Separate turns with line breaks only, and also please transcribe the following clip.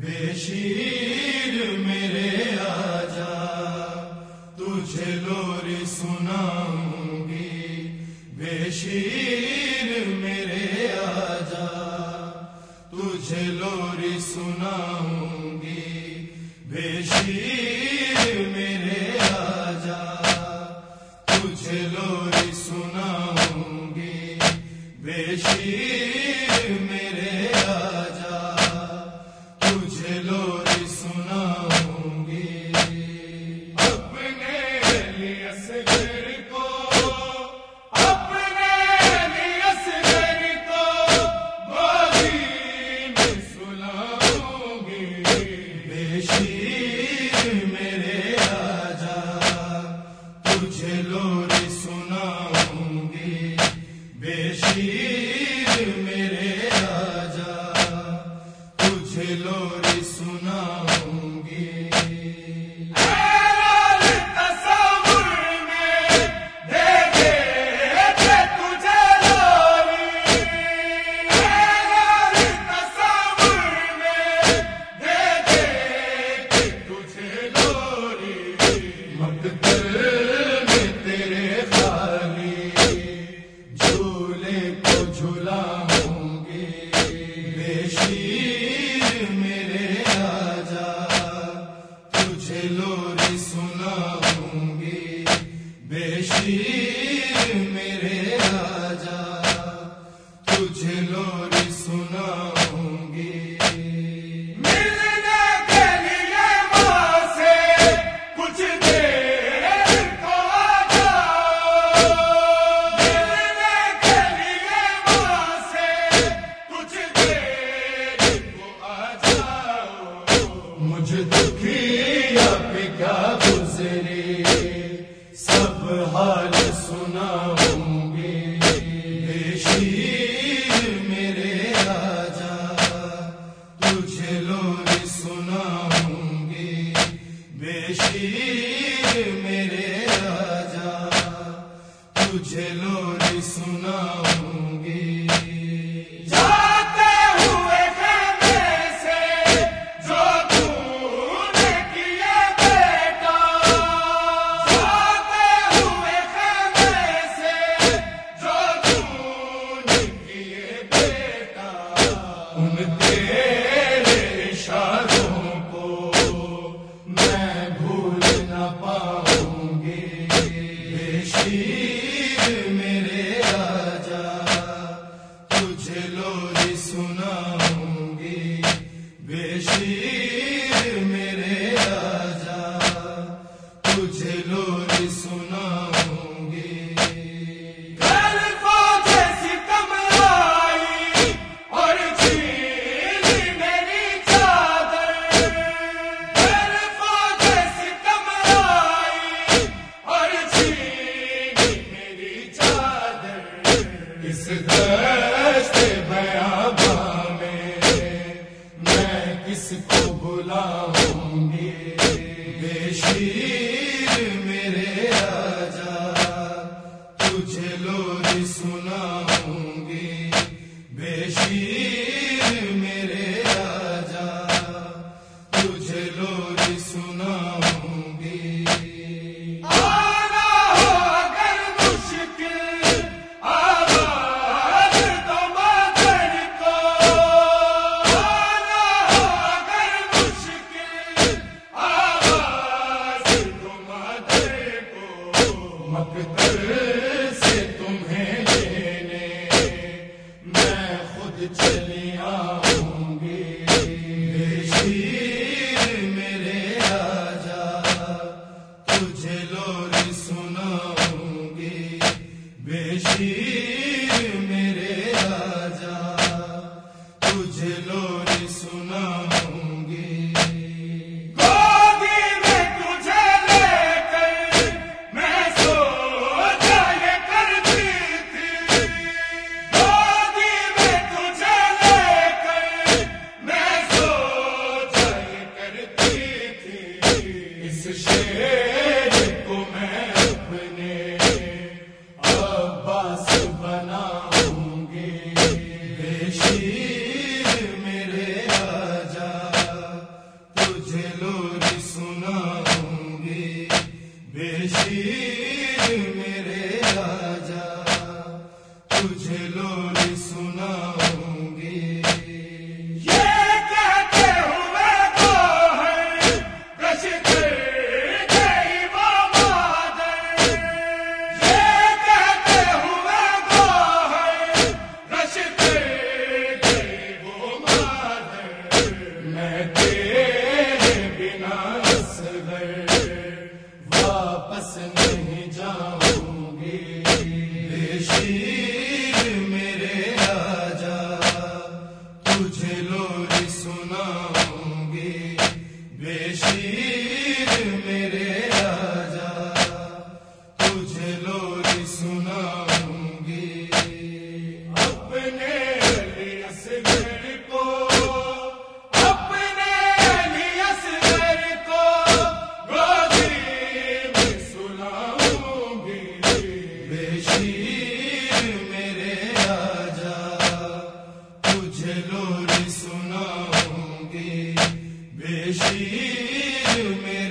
شیر میرے آجا تجھے لوری سناؤں گی بے شیر میرے آجا تجھے لوری سناؤں گی بے شیر میرے آجا تجھے لوری سناؤں گی بے شیر میرے آجا تجھے لوری سناؤں گی اپنے لیے اصغر کو اپنے لیے اصغر کو گودی میں سلاؤں گی بے شیر میرے آجا تجھے لوری سناؤں گی بے شیر میرے آجا تجھے لوری سناؤں گی تصور میں دیکھے تھے تجھے لوری تصور میں دیکھے تھے تجھے لوری مقدر میں تیرے خالی جھولے کو جھلاؤں گی بے شیر میرے آجا تجھے لوری سناؤں گی بے شیر میرے آجا تجھے لوری سناؤں گی ملنے کے لیے ماں سے کچھ دیر کو آ جاؤ ملنے کے لیے ماں سے کچھ دیر کو آ جاؤ مجھ دکھیا پہ کیا گزری سب حال سناؤں گی بے شیر میرے آجا تجھے لوری سناؤں گی بے شیر میرے آجا تجھے لوری سناؤں گی جاتے ہوئے خیمے سے جو تو نے کیے بیٹا جاتے ہوئے خیمے سے جو تو نے کیے بیٹا ان تیرے اشاروں کو میں بھول نہ پاؤں گی بے شیر میرے آجا تجھے لوری سناؤں گی بے شیر میرے آجا تجھے لوری سناؤں گی کل فوج ستم آئی اور چھینی میری چادر کل فوج ستم آئی اور چھینی میری چادر اس دشت بیاباں میں کس کو بلاؤں گی بے شیر میرے آجا تجھے لوری سناؤں گی بے شیر میرے آجا تجھے لوری سناؤں گی آنا ہو اگر مشکل آواز تو مادر کو آنا ہو اگر مشکل آواز تو مادر کو مقدر سے تمہیں لینے میں خود چلی آؤں گی بے شیر میرے آجا تجھے لوری سناؤں گی بے شیر میرے آجا تجھے لوری سناؤں گی گودی میں تجھے لے کر میں سو جایا کرتی تھی گودی میں تجھے لے کر میں سو جایا کرتی تھی اس شیر کو میں اپنے عباس بناؤں گی بے شیر میرے آجا سناؤں گی بشیر میرے راجا تجھے لوری سناؤں گی اپنے علی اصغر کو اپنے علی اصغر کو گودی میں سناؤں گی بشیر میرے راجا تجھے لوری سناؤں گی بشیر میرے